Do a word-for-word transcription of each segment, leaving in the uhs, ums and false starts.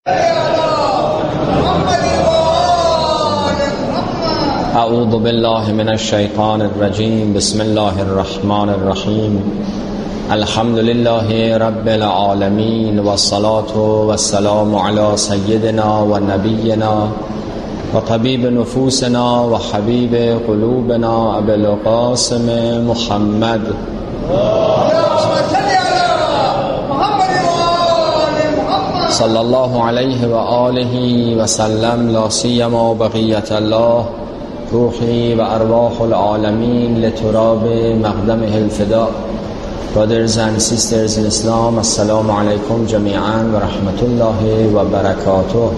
أعوذ بالله من الشيطان الرجيم بسم الله الرحمن الرحيم الحمد لله رب العالمين والصلاة والسلام على سيدنا ونبينا وطبيب نفوسنا وحبيب قلوبنا أبي القاسم محمد صلى الله عليه وآله وسلم لا سيما بقية الله روحي وأرواح العالمين لتراب مقدمه الفداء. Brothers and sisters in Islam, Assalamu alaikum jami'an wa rahmatullahi wa barakatuh.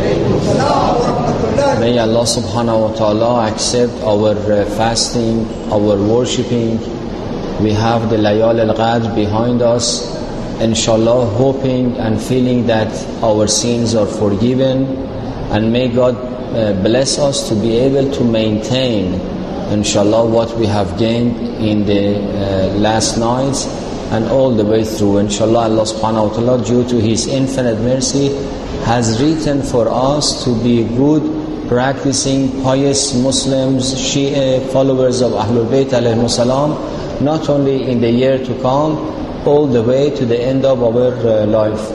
May Allah subhanahu wa ta'ala accept our fasting, our worshipping. We have the Layal al-Qadr behind us, inshallah, hoping and feeling that our sins are forgiven, and may God uh, bless us to be able to maintain, inshallah, what we have gained in the uh, last nights and all the way through. Inshallah, Allah subhanahu wa ta'ala, due to His infinite mercy, has written for us to be good, practicing, pious Muslims, Shia, followers of Ahlul Bayt alayhimu salam, not only in the year to come, all the way to the end of our uh, life.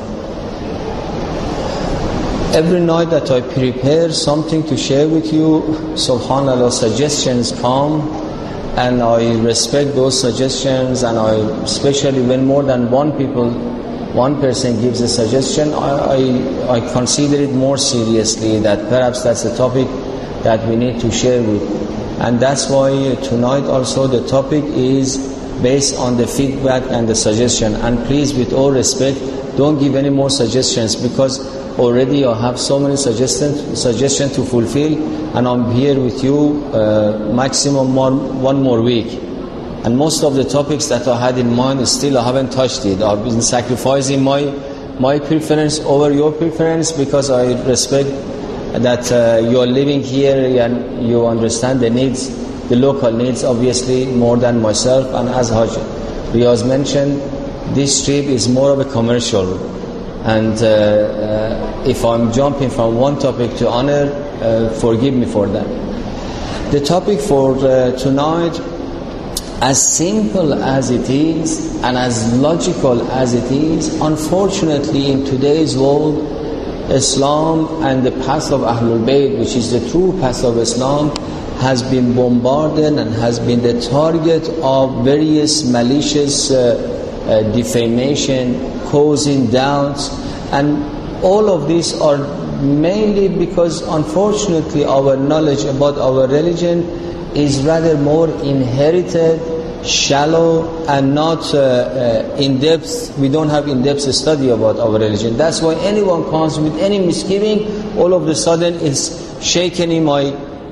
Every night that I prepare something to share with you, subhanAllah, suggestions come, and I respect those suggestions, and I, especially when more than one people, one person gives a suggestion, I, I, I consider it more seriously, that perhaps that's a topic that we need to share with. And that's why tonight also the topic is based on the feedback and the suggestion. And please, with all respect, don't give any more suggestions, because already I have so many suggestions suggestions to fulfill, and I'm here with you uh, maximum more, one more week. And most of the topics that I had in mind, still I haven't touched it. I've been sacrificing my my preference over your preference, because I respect that uh, you are living here and you understand the needs, the local needs, obviously, more than myself. And as Hajj Riyaz mentioned, this trip is more of a commercial. And uh, uh, if I'm jumping from one topic to another, uh, forgive me for that. The topic for uh, tonight, as simple as it is and as logical as it is, unfortunately in today's world, Islam and the path of Ahlul Bayt, which is the true path of Islam, has been bombarded and has been the target of various malicious uh, uh, defamation, causing doubts, and all of these are mainly because unfortunately our knowledge about our religion is rather more inherited, shallow, and not uh, uh, in-depth. We don't have in-depth study about our religion. That's why anyone comes with any misgiving, all of a sudden is shaken in my,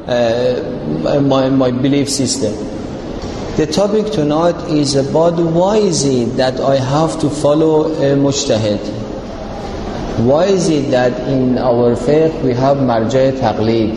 uh, my, my belief system. The topic tonight is about why is it that I have to follow a mujtahid? Why is it that in our faith we have marja' taqleed?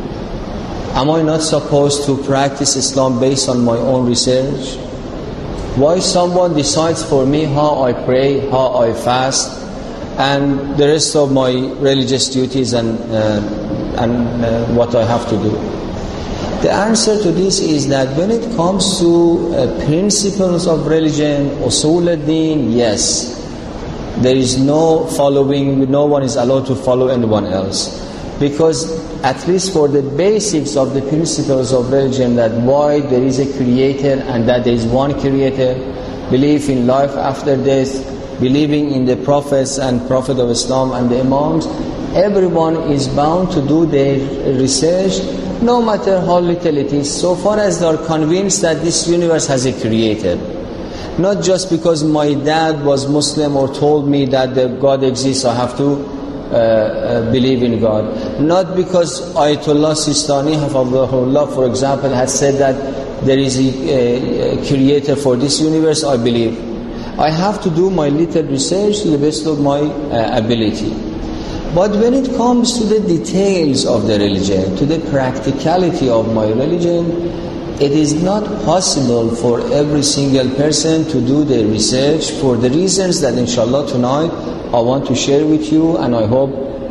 Am I not supposed to practice Islam based on my own research? Why someone decides for me how I pray, how I fast, and the rest of my religious duties and, uh, and uh, what I have to do? The answer to this is that when it comes to uh, principles of religion, usul ad-din, yes, there is no following, no one is allowed to follow anyone else. Because at least for the basics of the principles of religion, that why there is a creator and that there is one creator, belief in life after death, believing in the prophets and Prophet of Islam and the Imams, everyone is bound to do their research, no matter how little it is, so far as they are convinced that this universe has a creator. Not just because my dad was Muslim or told me that the God exists, I have to uh, uh, believe in God. Not because Ayatollah Sistani, Hafadhahullah, for example, has said that there is a, a creator for this universe, I believe. I have to do my little research to the best of my uh, ability. But when it comes to the details of the religion, to the practicality of my religion, it is not possible for every single person to do the research for the reasons that inshallah tonight I want to share with you, and I hope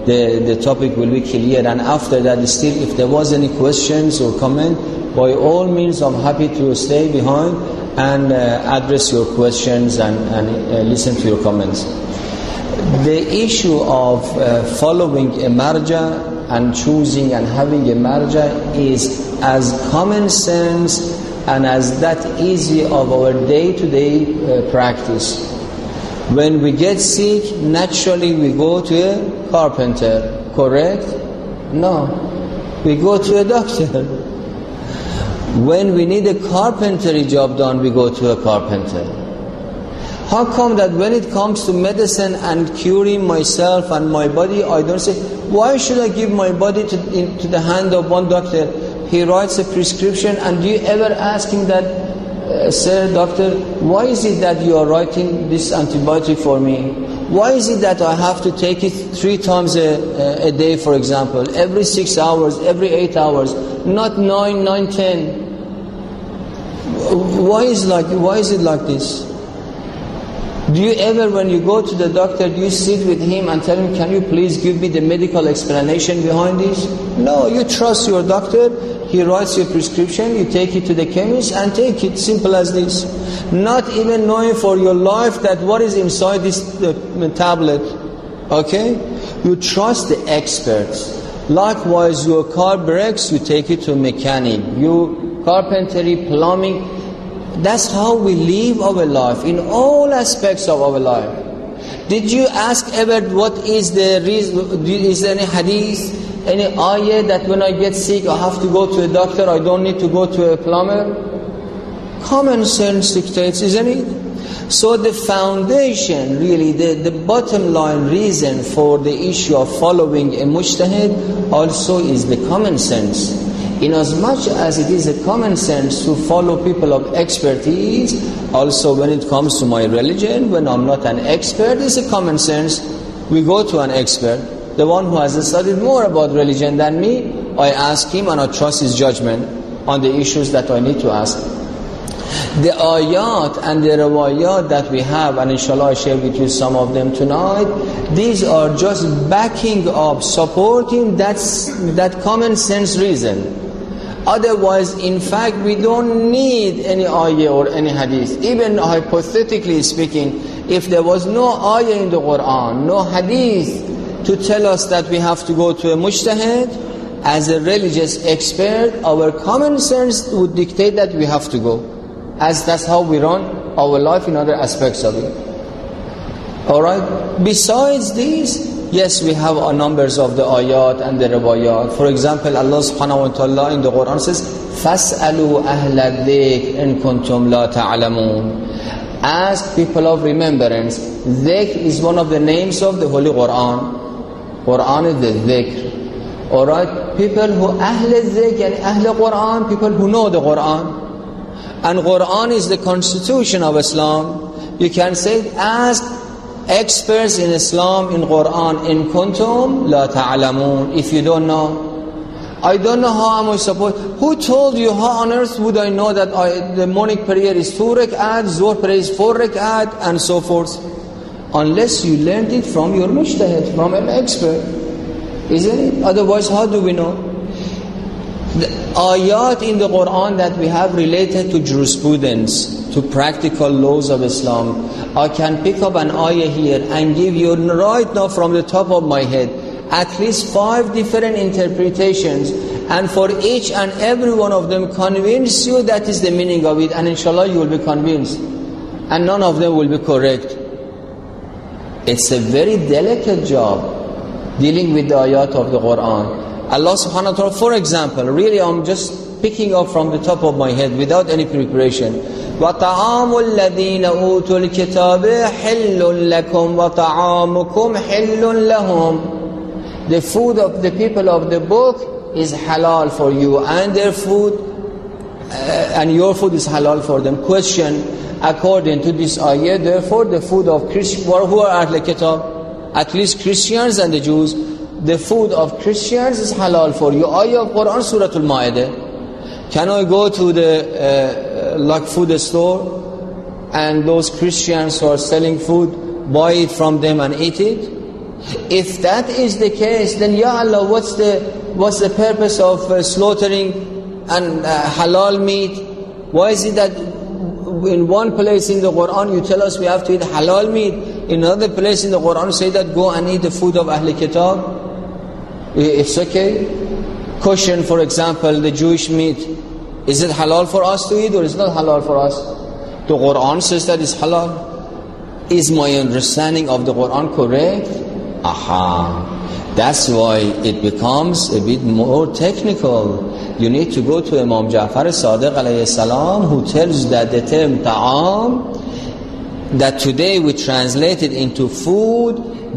the, the topic will be clear. And after that, still, if there was any questions or comment, by all means, I'm happy to stay behind and uh, address your questions and, and uh, listen to your comments. The issue of uh, following a marja and choosing and having a marja is as common sense and as that easy of our day-to-day uh, practice. When we get sick, naturally we go to a carpenter, correct? No, we go to a doctor. When we need a carpentry job done, we go to a carpenter. How come that when it comes to medicine and curing myself and my body, I don't say, why should I give my body to, into the hand of one doctor? He writes a prescription, and do you ever ask him that, uh, sir, doctor, why is it that you are writing this antibiotic for me? Why is it that I have to take it three times a, a day, for example, every six hours, every eight hours, not nine, nine, ten? Why is like? Why is it like this? Do you ever, when you go to the doctor, do you sit with him and tell him, can you please give me the medical explanation behind this? No, you trust your doctor, he writes your prescription, you take it to the chemist and take it, simple as this. Not even knowing for your life that what is inside this uh, tablet, okay? You trust the experts. Likewise, your car breaks, you take it to a mechanic. You carpentry, plumbing, that's how we live our life, in all aspects of our life. Did you ask ever what is the reason, is there any hadith, any ayah that when I get sick I have to go to a doctor, I don't need to go to a plumber? Common sense dictates, isn't it? So the foundation, really, the, the bottom line reason for the issue of following a mujtahid also is the common sense. In as much as it is a common sense to follow people of expertise, also when it comes to my religion, when I'm not an expert, it's a common sense. We go to an expert, the one who has studied more about religion than me. I ask him and I trust his judgment on the issues that I need to ask. The ayat and the rawayat that we have, and inshallah I share with you some of them tonight, these are just backing up, supporting that's, that common sense reason. Otherwise, in fact, we don't need any ayah or any hadith. Even hypothetically speaking, if there was no ayah in the Quran, no hadith to tell us that we have to go to a mujtahid, as a religious expert, our common sense would dictate that we have to go. As that's how we run our life in other aspects of it. Alright? Besides these, yes, we have our numbers of the ayat and the riwayat. For example, Allah subhanahu wa ta'ala in the Quran says, فَاسْأَلُوا أَهْلَ الذِّكْرِ إِن كُنْتُمْ لَا تَعْلَمُونَ. Ask people of remembrance. Dhikr is one of the names of the Holy Quran. Quran is the dhikr. Alright? People who Ahl al-Dhikr and Ahl al-Quran, people who know the Quran. And Quran is the constitution of Islam. You can say, ask experts in Islam, in Quran, in kuntum la ta'alamun, if you don't know. I don't know how am I supposed, who told you, how on earth would I know that I, the morning prayer is two rak'at, Zuhr prayer is four rak'at, and so forth? Unless you learned it from your mujtahid, from an expert. Isn't it? Otherwise, how do we know? The ayat in the Quran that we have related to jurisprudence, to practical laws of Islam. I can pick up an ayah here and give you right now from the top of my head at least five different interpretations, and for each and every one of them convince you that is the meaning of it, and inshallah you will be convinced, and none of them will be correct. It's a very delicate job dealing with the ayat of the Quran. Allah subhanahu wa ta'ala, for example, really I'm just picking up from the top of my head without any preparation. وَطَعَامُ الَّذِينَ أُوتُوا الْكِتَابِ حِلٌّ لَكُمْ وَطَعَامُكُمْ حِلٌّ لَهُمْ. The food of the people of the book is halal for you, and their food uh, and your food is halal for them. Question, according to this ayah, therefore the food of Christians, who are Ahl Kitab? At least Christians and the Jews. The food of Christians is halal for you. Ayah of Quran, Surah Al-Ma'idah. Can I go to the uh, like food store and those Christians who are selling food, buy it from them and eat it? If that is the case, then Ya Allah, what's the what's the purpose of uh, slaughtering and uh, halal meat? Why is it that in one place in the Quran you tell us we have to eat halal meat, in another place in the Quran you say that go and eat the food of Ahl Kitab? It's okay. Kosher, for example, the Jewish meat, is it halal for us to eat or is it not halal for us? The Quran says that it's halal. Is my understanding of the Quran correct? Aha. That's why it becomes a bit more technical. You need to go to Imam Ja'far Sadiq alayhi salam, who tells that the term ta'am, that today we translate it into food,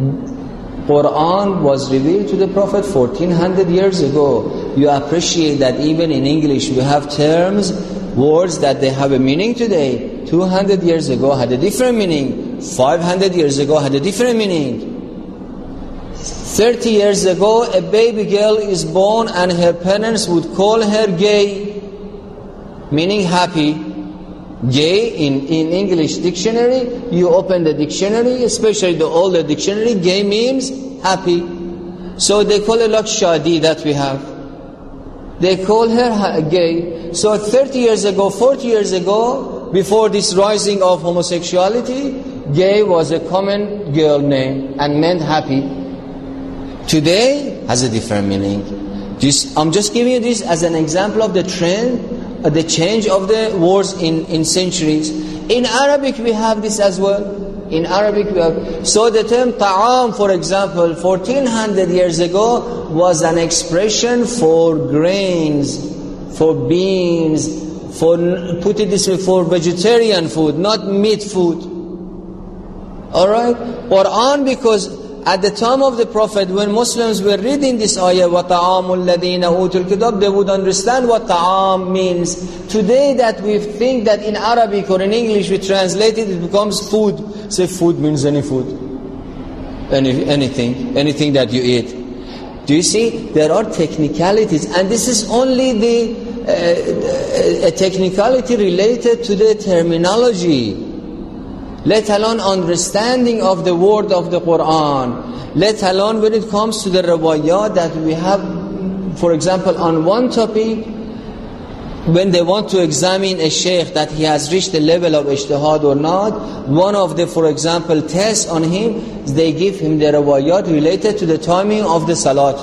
Quran was revealed to the Prophet fourteen hundred years ago. You appreciate that even in English we have terms, words that they have a meaning today. two hundred years ago had a different meaning. five hundred years ago had a different meaning. thirty years ago a baby girl is born and her parents would call her gay, meaning happy. Gay in, in English dictionary, you open the dictionary, especially the older dictionary, gay means happy. So they call it like shadi that we have. They call her gay. So thirty years ago, forty years ago, before this rising of homosexuality, gay was a common girl name and meant happy. Today has a different meaning. Just, I'm just giving you this as an example of the trend, uh, the change of the words in, in centuries. In Arabic we have this as well. In Arabic we have. So the term ta'am, for example, fourteen hundred years ago was an expression for grains, for beans, for, put it this way, for vegetarian food, not meat food. Alright? Quran, because at the time of the Prophet, when Muslims were reading this ayah, وَطَعَامُ الَّذِينَ أُوتُوا الْكِتَابِ, they would understand what ta'am means. Today that we think that in Arabic or in English we translate it, it becomes food. Say food means any food. Any, anything. Anything that you eat. Do you see? There are technicalities, and this is only the uh, a technicality related to the terminology, let alone understanding of the word of the Quran, let alone when it comes to the riwayat that we have. For example, on one topic, when they want to examine a sheikh that he has reached the level of ijtihad or not, one of the, for example, tests on him, they give him the riwayat related to the timing of the salat.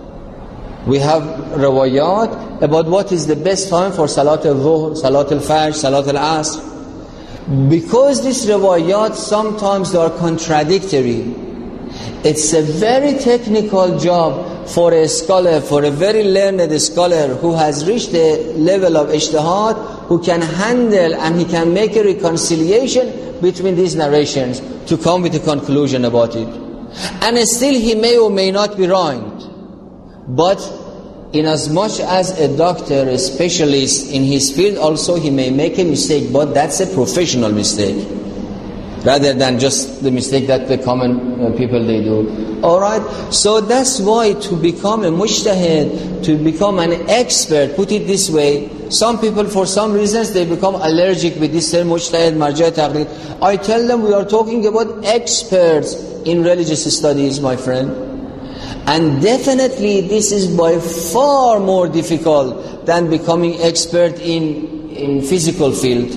We have riwayat about what is the best time for salat al-dhuhr, salat al-fajr, salat al-asr. Because these riwayat sometimes they are contradictory, it's a very technical job for a scholar, for a very learned scholar who has reached the level of ijtihad, who can handle and he can make a reconciliation between these narrations to come with a conclusion about it. And still he may or may not be right. But in as much as a doctor, a specialist in his field, also he may make a mistake, but that's a professional mistake, rather than just the mistake that the common uh, people they do. Alright, so that's why to become a mujtahid, to become an expert, put it this way, some people for some reasons they become allergic with this term mujtahid, marja, taqlid. I tell them we are talking about experts in religious studies, my friend. And definitely this is by far more difficult than becoming expert in, in physical field.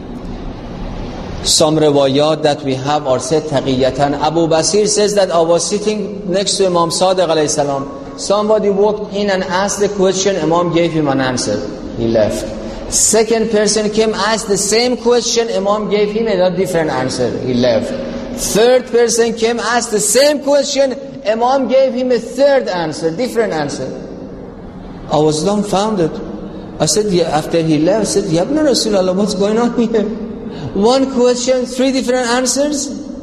Some riwayat that we have are said taqiyatan. Abu Basir says that I was sitting next to Imam Sadiq alayhi salam. Somebody walked in and asked the question, Imam gave him an answer. He left. Second person came, asked the same question, Imam gave him a different answer. He left. Third person came, asked the same question, Imam gave him a third answer, different answer. I was dumbfounded. I said, yeah, after he left, I said, Ya Ibn Rasulullah, what's going on here? One question, three different answers?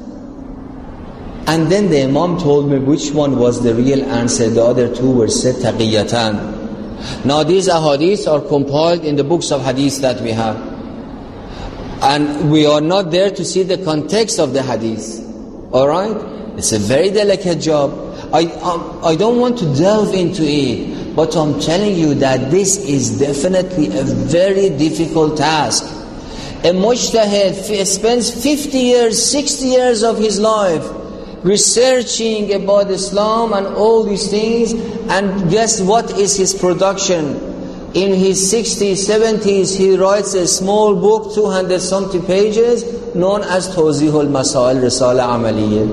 And then the Imam told me which one was the real answer. The other two were said taqiyatan. Now these ahadith are compiled in the books of hadith that we have. And we are not there to see the context of the hadith. Alright? It's a very delicate job. I, I, I don't want to delve into it, but I'm telling you that this is definitely a very difficult task. A mujtahid spends fifty years, sixty years of his life researching about Islam and all these things, and guess what is his production? In his sixties, seventies, he writes a small book, two hundred something pages, known as Tawzihul Masail Risala Amaliyya.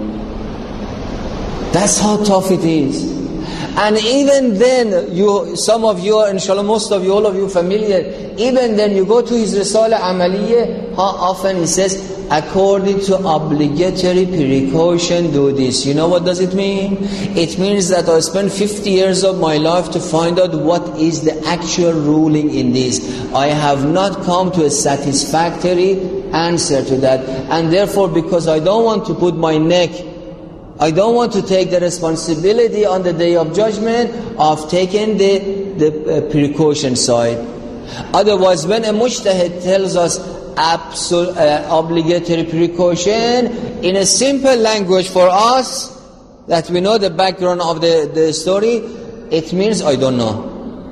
That's how tough it is. And even then, you, some of you, inshallah, most of you, all of you familiar, even then you go to his Risala Amaliyya, how often he says, according to obligatory precaution, do this. You know what does it mean? It means that I spent fifty years of my life to find out what is the actual ruling in this. I have not come to a satisfactory answer to that. And therefore, because I don't want to put my neck, I don't want to take the responsibility on the day of judgment of taking the, the uh, precaution side. Otherwise, when a mujtahid tells us absolute uh, obligatory precaution in a simple language for us, that we know the background of the, the story, it means I don't know.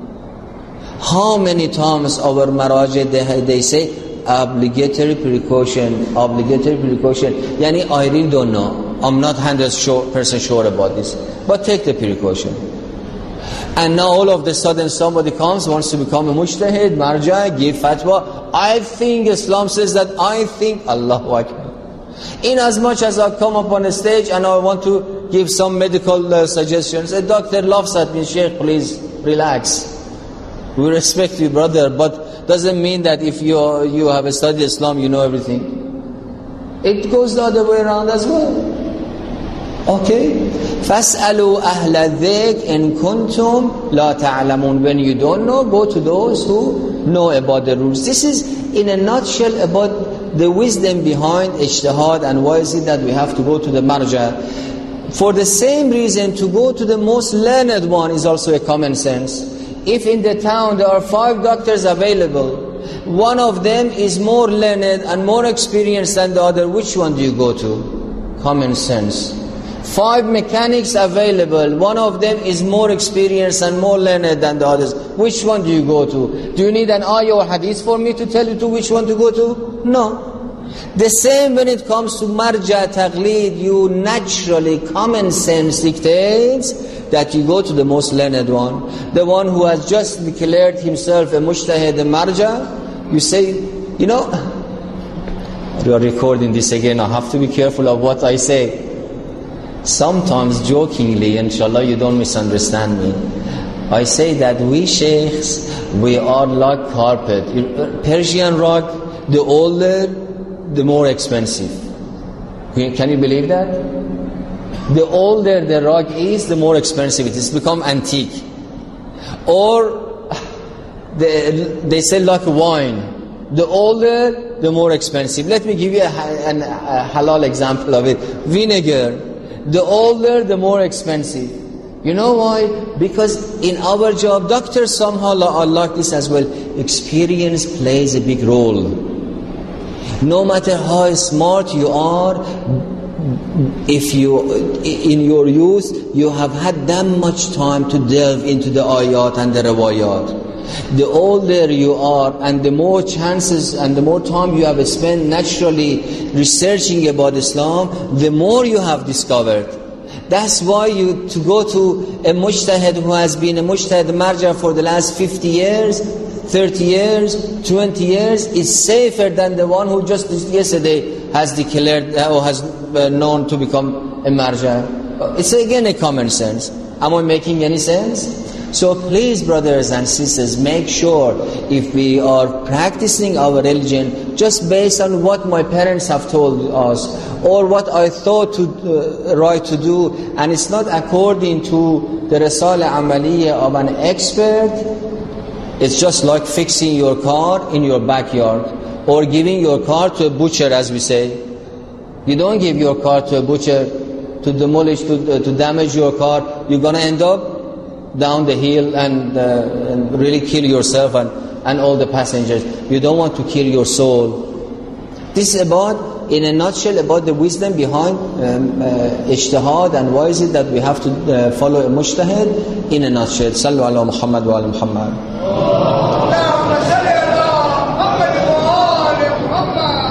How many times our marajah they, they say obligatory precaution, obligatory precaution, yani I really don't know. I'm not one hundred percent sure about this, but take the precaution. And now all of a sudden somebody comes, wants to become a mujtahid, marja, give fatwa. I think Islam says that, I think, Allahu Akbar. In as much as I come up on a stage and I want to give some medical uh, suggestions, a doctor laughs at me, Sheikh, please relax. We respect you, brother, but doesn't mean that if you you have studied Islam, you know everything. It goes the other way around as well. Okay? فَاسْأَلُوا أَهْلَ الذِّكْرِ إِن كُنْتُمْ لَا تَعْلَمُونَ. When you don't know, go to those who know about the rules. This is in a nutshell about the wisdom behind ijtihad and why is it that we have to go to the marja. For the same reason, to go to the most learned one is also a common sense. If in the town there are five doctors available, one of them is more learned and more experienced than the other, which one do you go to? Common sense. Five mechanics available, one of them is more experienced and more learned than the others. Which one do you go to? Do you need an ayah or hadith for me to tell you to which one to go to? No. The same when it comes to marja, taqleed, you naturally, common sense dictates that you go to the most learned one. The one who has just declared himself a mujtahid, a marja, you say, you know, you are recording this again, I have to be careful of what I say. Sometimes jokingly, inshallah you don't misunderstand me, I say that we sheikhs, we are like carpet. Persian rug, the older, the more expensive. Can you believe that? The older the rug is, the more expensive it is. It's become antique. Or they, they say like wine. The older, the more expensive. Let me give you a, a, a halal example of it. Vinegar. The older, the more expensive. You know why? Because in our job, doctors somehow are like this as well. Experience plays a big role. No matter how smart you are, if you, in your youth, you have had that much time to delve into the ayat and the riwayat. The older you are and the more chances and the more time you have spent naturally researching about Islam, the more you have discovered. That's why you to go to a mujtahid who has been a mujtahid marja for the last fifty years, thirty years, twenty years is safer than the one who just yesterday has declared or has known to become a marja. It's again a common sense. Am I making any sense? So please, brothers and sisters, make sure if we are practicing our religion just based on what my parents have told us or what I thought to uh, right to do, and it's not according to the Risala Amaliyya of an expert, it's just like fixing your car in your backyard or giving your car to a butcher, as we say. You don't give your car to a butcher to demolish, to, uh, to damage your car. You're going to end up down the hill and, uh, and really kill yourself and, and all the passengers. You don't want to kill your soul. This is about, in a nutshell, about the wisdom behind um, uh, ijtihad and why is it that we have to uh, follow a mujtahid in a nutshell. Sallu ala Muhammad wa ala Muhammad.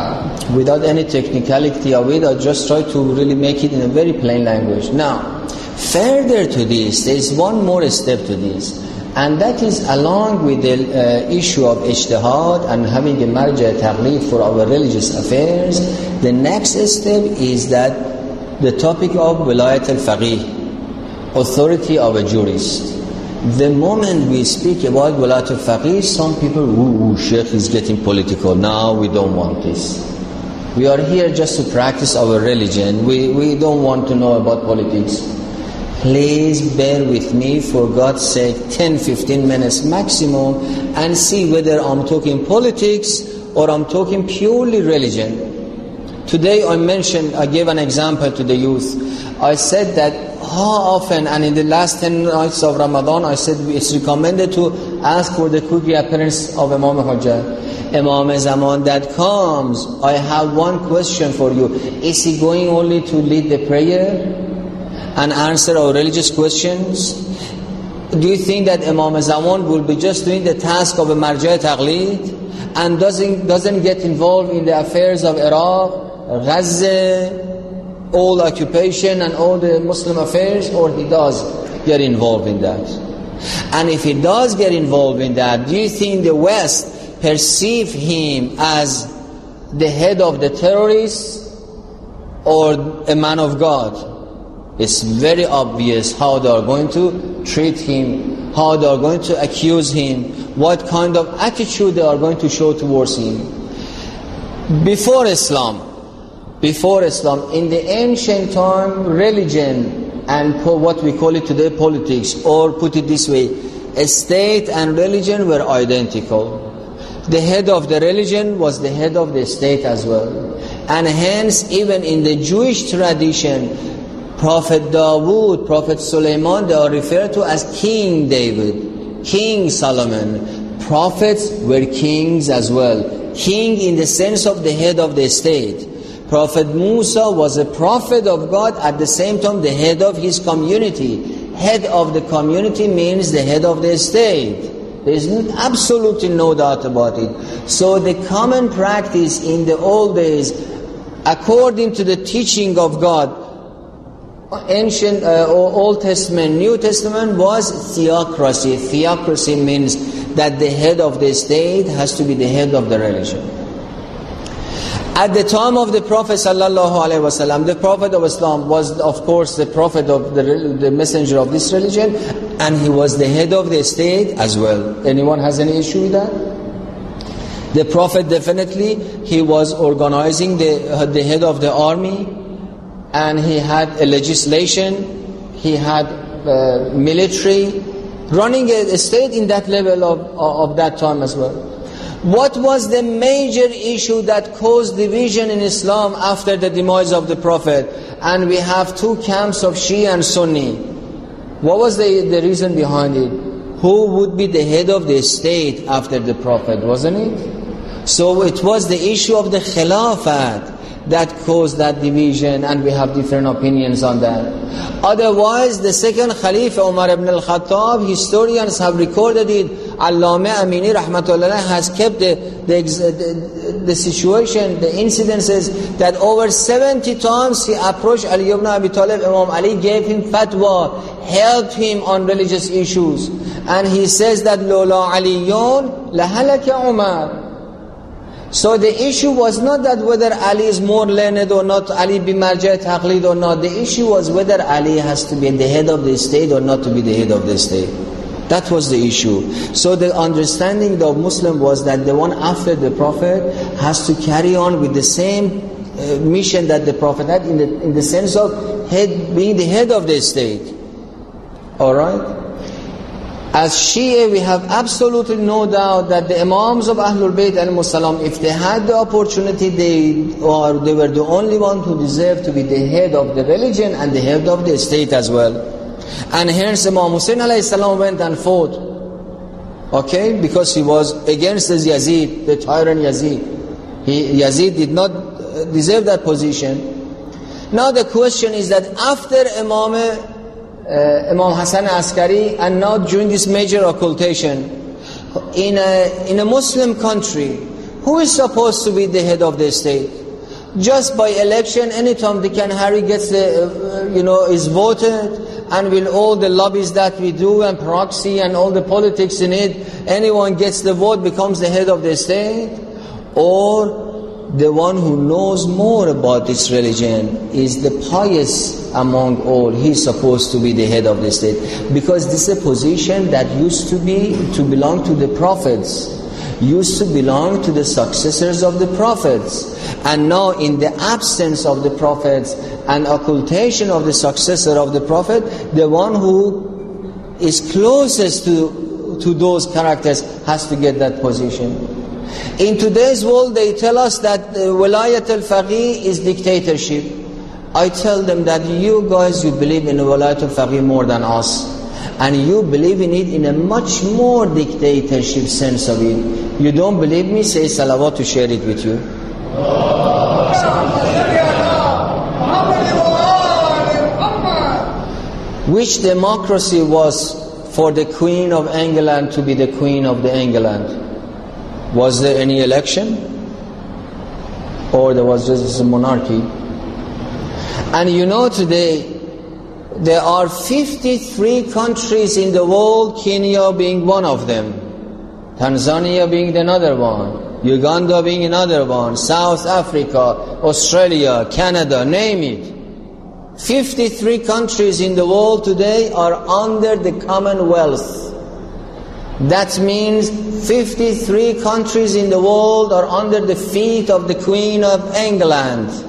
without any technicality of it. I just try to really make it in a very plain language. Now, further to this, there is one more step to this, and that is along with the uh, issue of ijtihad and having a marja taqlid for our religious affairs. The next step is that the topic of wilayat al-faqih, authority of a jurist. The moment we speak about wilayat al-faqih, some people, ooh, Sheikh is getting political. Now we don't want this. We are here just to practice our religion. We, we don't want to know about politics. Please bear with me, for God's sake, ten to fifteen minutes maximum, and see whether I'm talking politics or I'm talking purely religion. Today I mentioned, I gave an example to the youth. I said that how often, and in the last ten nights of Ramadan, I said it's recommended to ask for the quick appearance of Imam Hujjah. Imam Zaman that comes, I have one question for you. Is he going only to lead the prayer and answer our religious questions? Do you think that Imam Zaman will be just doing the task of a marja taqlid and doesn't, doesn't get involved in the affairs of Iraq, Gaza, all occupation and all the Muslim affairs, or he does get involved in that? And if he does get involved in that, do you think the West perceive him as the head of the terrorists or a man of God? It's very obvious how they are going to treat him, how they are going to accuse him, what kind of attitude they are going to show towards him. Before Islam, before Islam, in the ancient time, religion and what we call it today politics, or put it this way, state and religion were identical. The head of the religion was the head of the state as well. And hence, even in the Jewish tradition, Prophet Dawood, Prophet Sulaiman, they are referred to as King David, King Solomon. Prophets were kings as well. King in the sense of the head of the state. Prophet Musa was a prophet of God, at the same time the head of his community. Head of the community means the head of the state. There is absolutely no doubt about it. So the common practice in the old days, according to the teaching of God, ancient uh, Old Testament, New Testament, was theocracy. Theocracy means that the head of the state has to be the head of the religion. At the time of the Prophet sallallahu alaihi wasallam, the Prophet of Islam was, of course, the Prophet of the, the messenger of this religion, and he was the head of the state as well. Anyone has any issue with that? The Prophet definitely, he was organizing the, uh, the head of the army, and he had a legislation, he had uh, military, running a, a state in that level of, of that time as well. What was the major issue that caused division in Islam after the demise of the Prophet? And we have two camps of Shia and Sunni. What was the, the reason behind it? Who would be the head of the state after the Prophet, wasn't it? So it was the issue of the Khilafat that caused that division, and we have different opinions on that. Otherwise, the second Khalifa, Umar ibn al-Khattab, historians have recorded it. Allama Amini rahmatullah has kept the, the, the, the situation, the incidences, that over seventy times he approached Ali ibn Abi Talib. Imam Ali gave him fatwa, helped him on religious issues. And he says that Lola Aliyun lahalaka Umar. So the issue was not that whether Ali is more learned or not, Ali be marja taqlid or not. The issue was whether Ali has to be the head of the state or not to be the head of the state. That was the issue. So the understanding of Muslim was that the one after the Prophet has to carry on with the same uh, mission that the Prophet had, in the, in the sense of head, being the head of the state. Alright? As Shia, we have absolutely no doubt that the Imams of Ahlul Bayt alayhimus salam, if they had the opportunity, they, or they were the only one who deserved to be the head of the religion and the head of the state as well. And hence Imam Hussein alayhi salam went and fought, okay, because he was against the Yazid, the tyrant Yazid. He, Yazid did not deserve that position. Now the question is that after Imam Uh, Imam Hassan Askari, and now during this major occultation, in a, in a Muslim country, who is supposed to be the head of the state? Just by election, anytime Dick and Harry gets the, uh, you know, is voted, and with all the lobbies that we do and proxy and all the politics in it, anyone gets the vote becomes the head of the state? Or the one who knows more about this religion is the pious among all, he's supposed to be the head of the state? Because this is a position that used to be, to belong to the prophets, used to belong to the successors of the prophets. And now in the absence of the prophets and occultation of the successor of the prophet, the one who is closest to, to those characters has to get that position. In today's world, they tell us that uh, Walayat al-Faqih is dictatorship. I tell them that you guys, you believe in Walayat al-Faqih more than us. And you believe in it in a much more dictatorship sense of it. You don't believe me? Say salawat to share it with you. Which democracy was for the Queen of England to be the Queen of the England? Was there any election? Or there was just a monarchy? And you know today, there are fifty-three countries in the world, Kenya being one of them, Tanzania being another one, Uganda being another one, South Africa, Australia, Canada, name it. fifty-three countries in the world today are under the Commonwealth. That means fifty-three countries in the world are under the feet of the Queen of England.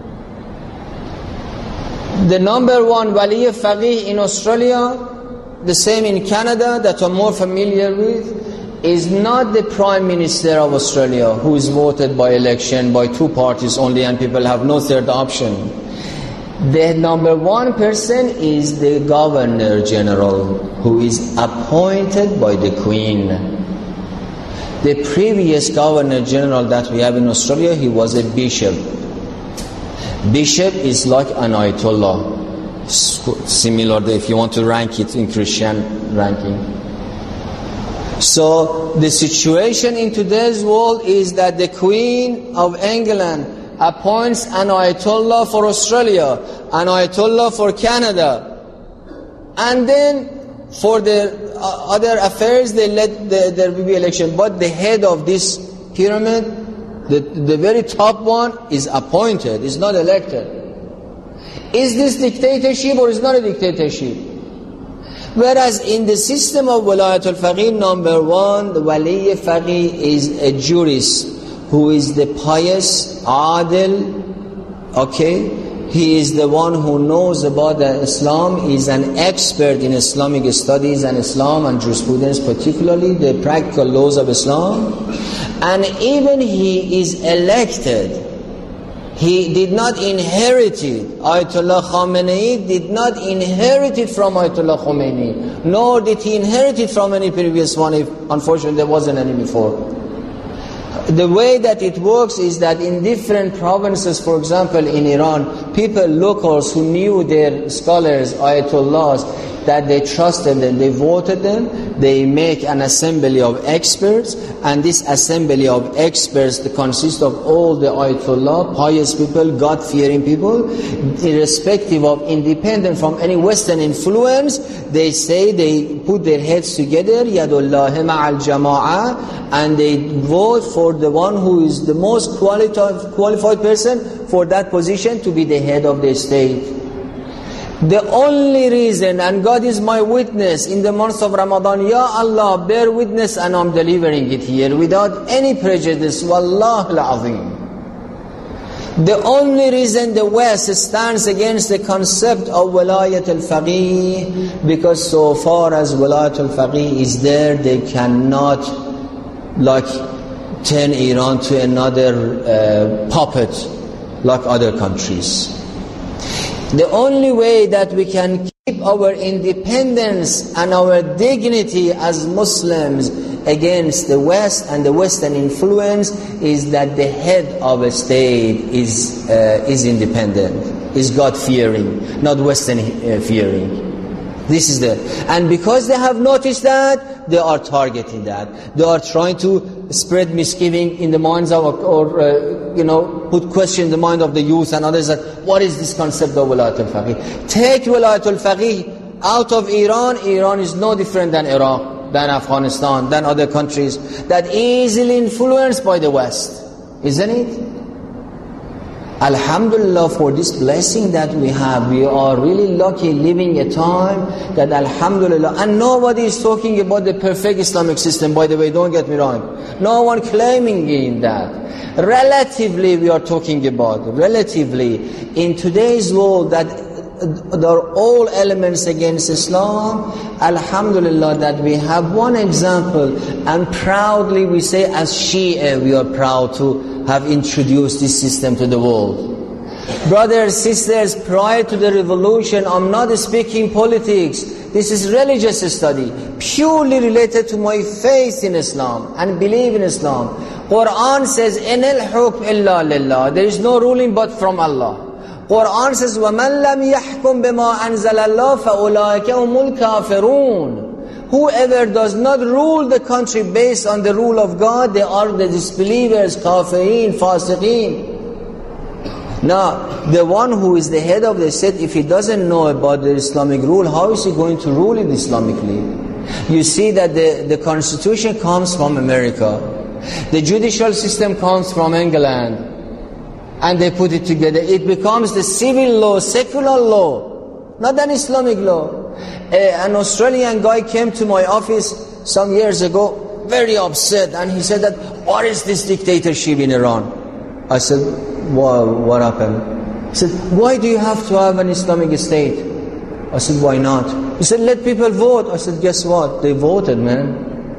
The number one Wali Faqih in Australia, the same in Canada that I'm more familiar with, is not the Prime Minister of Australia, who is voted by election by two parties only and people have no third option. The number one person is the Governor General, who is appointed by the Queen. The previous Governor General that we have in Australia, he was a bishop. Bishop is like an Ayatollah, similar if you want to rank it in Christian ranking. So the situation in today's world is that the Queen of England appoints an Ayatollah for Australia, an Ayatollah for Canada, and then for the other affairs they let the, there will be election. But the head of this pyramid, The, the very top one, is appointed, is not elected. Is this dictatorship or is not a dictatorship? Whereas in the system of Walayat al-Faqih, number one, the Wali Faqih is a jurist who is the pious, adil, okay? He is the one who knows about the Islam, is an expert in Islamic studies and Islam and jurisprudence, particularly the practical laws of Islam. And even he is elected. He did not inherit it. Ayatollah Khamenei did not inherit it from Ayatollah Khomeini, nor did he inherit it from any previous one, if unfortunately there wasn't any before. The way that it works is that in different provinces, for example in Iran, people, locals who knew their scholars, Ayatollahs, that they trusted them, they voted them, they make an assembly of experts, and this assembly of experts consists of all the Ayatollah, pious people, God-fearing people, irrespective of, independent from any Western influence. They say, they put their heads together, Yadullah ma'al jama'ah, and they vote for the one who is the most qualified, qualified person for that position to be the head of the state. The only reason, and God is my witness, in the month of Ramadan, Ya Allah, bear witness, and I'm delivering it here without any prejudice, Wallah al-Azim. The only reason the West stands against the concept of Walayat al-Faqih, because so far as Walayat al-Faqih is there, they cannot like turn Iran to another uh, puppet like other countries. The only way that we can keep our independence and our dignity as Muslims against the West and the Western influence is that the head of a state is uh, is independent, is God-fearing, not Western-fearing. This is the, and because they have noticed that, they are targeting that. They are trying to spread misgiving in the minds of, or uh, you know, put question in the mind of the youth and others that what is this concept of Wilayat al-Faqih? Take Wilayat al-Faqih out of Iran. Iran is no different than Iraq, than Afghanistan, than other countries that easily influenced by the West, isn't it? Alhamdulillah for this blessing that we have. We are really lucky living a time that Alhamdulillah, and nobody is talking about the perfect Islamic system, by the way, don't get me wrong. No one claiming in that. Relatively we are talking about, relatively, in today's world that there are all elements against Islam. Alhamdulillah that we have one example, and proudly we say as Shia we are proud to have introduced this system to the world. Brothers, sisters, prior to the revolution, I'm not speaking politics. This is religious study, purely related to my faith in Islam and believe in Islam. Quran says, "In al-hukm illa lillah." There is no ruling but from Allah. Quran says, وَمَنْ لَمْ يَحْكُمْ بِمَا أَنزَلَ اللَّهُ فَأُولَٰئِكَ هُمُ الْكَافِرُونَ. Whoever does not rule the country based on the rule of God, they are the disbelievers, kafirin, fasiqeen. Now, the one who is the head of the state, if he doesn't know about the Islamic rule, how is he going to rule it Islamically? You see that the, the constitution comes from America. The judicial system comes from England. And they put it together. It becomes the civil law, secular law, not an Islamic law. A, an Australian guy came to my office some years ago, very upset, and he said that, what is this dictatorship in Iran? I said, well, what happened? He said, why do you have to have an Islamic state? I said, why not? He said, let people vote. I said, guess what? They voted, man.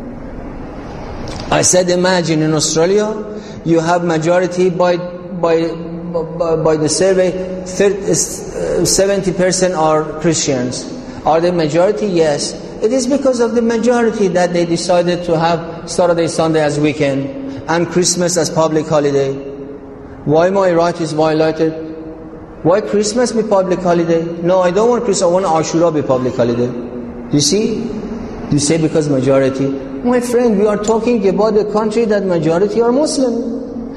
I said, imagine in Australia, you have majority by By, by, by the survey, seventy percent are Christians. Are they majority? Yes. It is because of the majority that they decided to have Saturday, Sunday as weekend and Christmas as public holiday. Why my right is violated? Why Christmas be public holiday? No, I don't want Christmas, I want Ashura be public holiday. You see? You say because majority. My friend, we are talking about a country that majority are Muslim.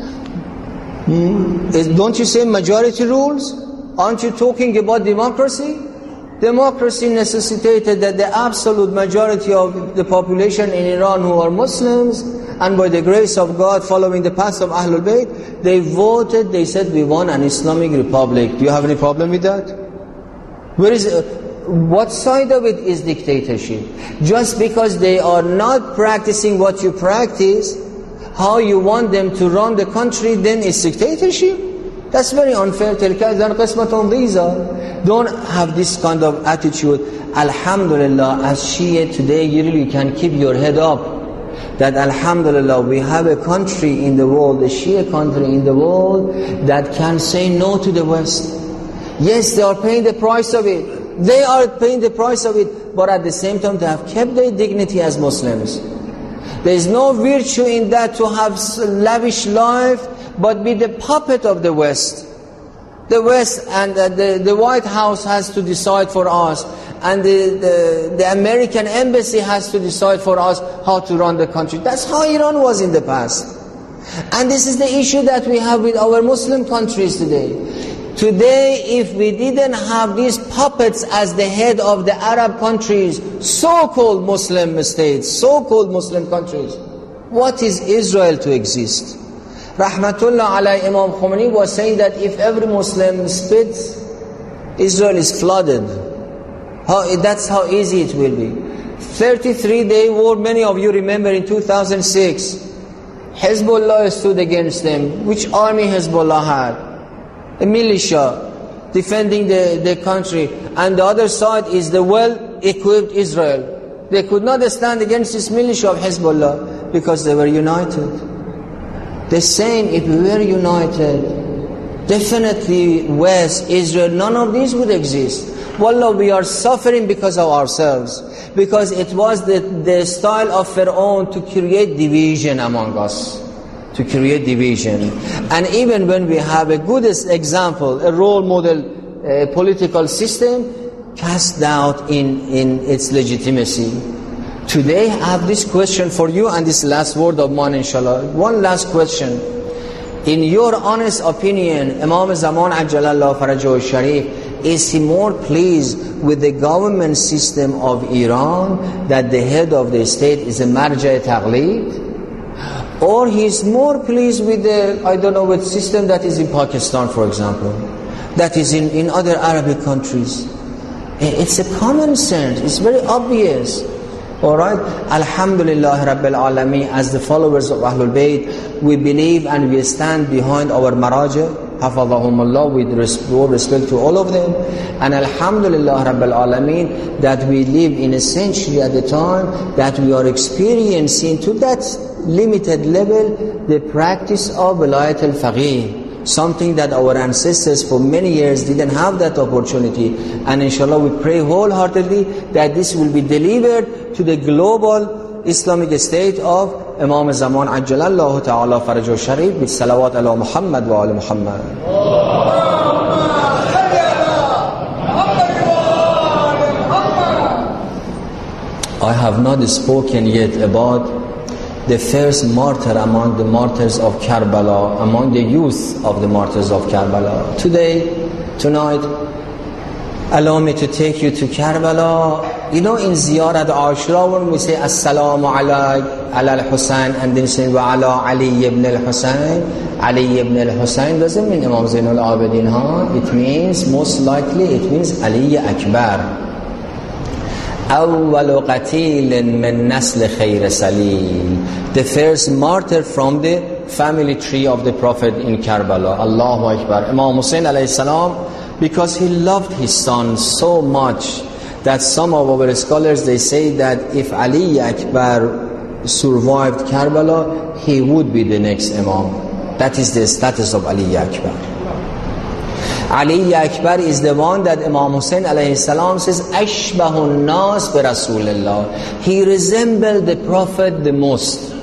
Hmm. Is, don't you say majority rules? Aren't you talking about democracy? Democracy necessitated that the absolute majority of the population in Iran who are Muslims, and by the grace of God following the path of Ahlul Bayt, they voted, they said we want an Islamic republic. Do you have any problem with that? Where is it? What side of it is dictatorship? Just because they are not practicing what you practice, how you want them to run the country, then it's dictatorship? That's very unfair. Don't have this kind of attitude. Alhamdulillah, as Shia today, you really can keep your head up. That Alhamdulillah, we have a country in the world, a Shia country in the world, that can say no to the West. Yes, they are paying the price of it. They are paying the price of it, but at the same time, they have kept their dignity as Muslims. There is no virtue in that to have lavish life, but be the puppet of the West. The West and uh, the, the White House has to decide for us, and the, the, the American embassy has to decide for us how to run the country. That's how Iran was in the past. And this is the issue that we have with our Muslim countries today. Today, if we didn't have these puppets as the head of the Arab countries, so-called Muslim states, so-called Muslim countries, what is Israel to exist? Rahmatullah alai, Imam Khomeini was saying that if every Muslim spits, Israel is flooded. How, that's how easy it will be. thirty-three day war, many of you remember in two thousand six, Hezbollah stood against them. Which army Hezbollah had? A militia defending the, the country, and the other side is the well-equipped Israel. They could not stand against this militia of Hezbollah because they were united. The same, if we were united, definitely West, Israel, none of these would exist. Wallah, we are suffering because of ourselves, because it was the, the style of Pharaoh to create division among us. To create division. And even when we have a good example, a role model uh, political system, cast doubt in, in its legitimacy. Today I have this question for you, and this last word of mine inshallah. One last question. In your honest opinion, Imam Zaman Ajjalallahu Farajahu Sharif, is he more pleased with the government system of Iran, that the head of the state is a marja taqleed, or he is more pleased with the, I don't know, with system that is in Pakistan, for example, that is in, in other Arabic countries? It's a common sense, it's very obvious. Alright, Alhamdulillah Rabbil Alameen, as the followers of Ahlul Bayt, we believe and we stand behind our maraja, hafadhahumullah, with respect to all of them. And Alhamdulillah Rabbil Alameen, that we live in a century at the time that we are experiencing to that limited level the practice of Wilayat al-Faqih. Something that our ancestors for many years didn't have that opportunity. And inshallah we pray wholeheartedly that this will be delivered to the global Islamic state of Imam Zaman Ajjalallahu Ta'ala Farajahu Sharif with salawat ala Muhammad wa ala Muhammad. I have not spoken yet about the first martyr among the martyrs of Karbala, among the youth of the martyrs of Karbala. Today, tonight, allow me to take you to Karbala. You know, in Ziyarat Ashura, when we say Assalamu ala al-Husayn and then say wa ala Ali ibn al-Husayn, Ali ibn al-Husayn doesn't mean Imam Zainul Abidin, huh? It means, most likely, it means Ali Akbar. أول قتيل من نسل خير سليل, the first martyr from the family tree of the Prophet in Karbala. Allahu Akbar. Imam Hussein alayhi salam, because he loved his son so much that some of our scholars, they say that if Ali Akbar survived Karbala, he would be the next Imam. That is the status of Ali Akbar. Ali Akbar is the one that Imam Hussein alayhi salam says, Ashbahun nas bi Rasulillah. He resembled the Prophet the most.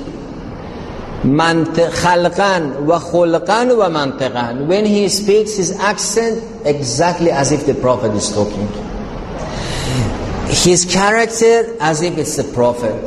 Khalqan wa khulqan wa mantiqan. When he speaks, his accent exactly as if the Prophet is talking. His character as if it's the Prophet.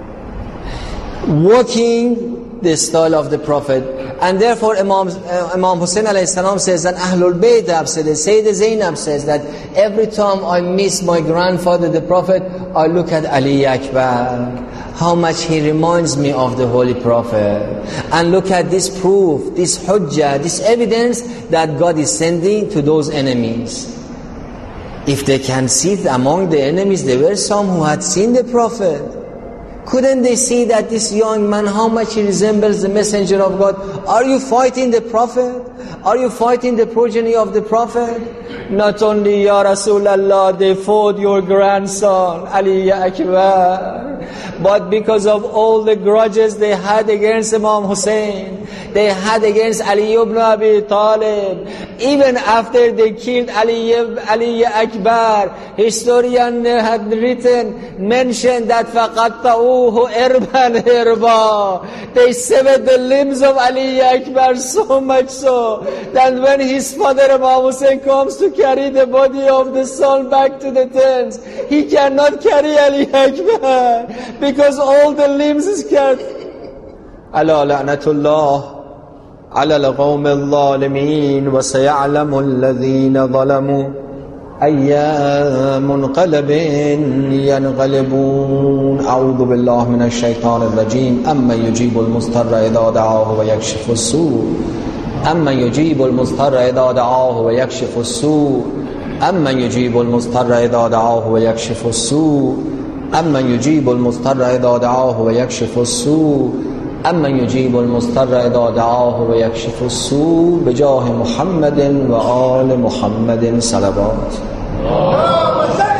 Walking the style of the Prophet. And therefore Imam, uh, Imam Hussein alayhi salam says, and Ahlul Bayt have said, Sayyid Zainab says that every time I miss my grandfather the Prophet, I look at Ali Akbar, how much he reminds me of the Holy Prophet. And look at this proof, this hujjah, this evidence that God is sending to those enemies. If they can see among the enemies, there were some who had seen the Prophet. Couldn't they see that this young man, how much he resembles the messenger of God? Are you fighting the Prophet? Are you fighting the progeny of the Prophet? Not only, Ya Rasulallah, they fought your grandson, Ali Akbar, but because of all the grudges they had against Imam Hussein, they had against Ali ibn Abi Talib, even after they killed Ali, Ali Akbar, historian had written, mentioned that فَقَطَّعُوهُ إِرْبًا إِرْبًا. They severed the limbs of Ali Akbar so much so that when his father Imam Hussein comes to carry the body of the son back to the tents, he cannot carry Ali Akbar because all the limbs is cut. Ala la'natullah ala al-qawm al-zalimin wa saya'lamu alladhina zalamu ayya munqalabin yanqalibun. A'udhu billahi minash shaitanir rajim. Amma yujibu al-mustarra idha da'ahu wa yakshifu as-su'. أمن يجيب المضطر إذا دعاه ويكشف السوء أمن يجيب المضطر إذا دعاه ويكشف السوء أمن يجيب المضطر إذا دعاه ويكشف السوء أمن يجيب المضطر إذا دعاه ويكشف السوء بجاه محمد وآل محمد صلوات.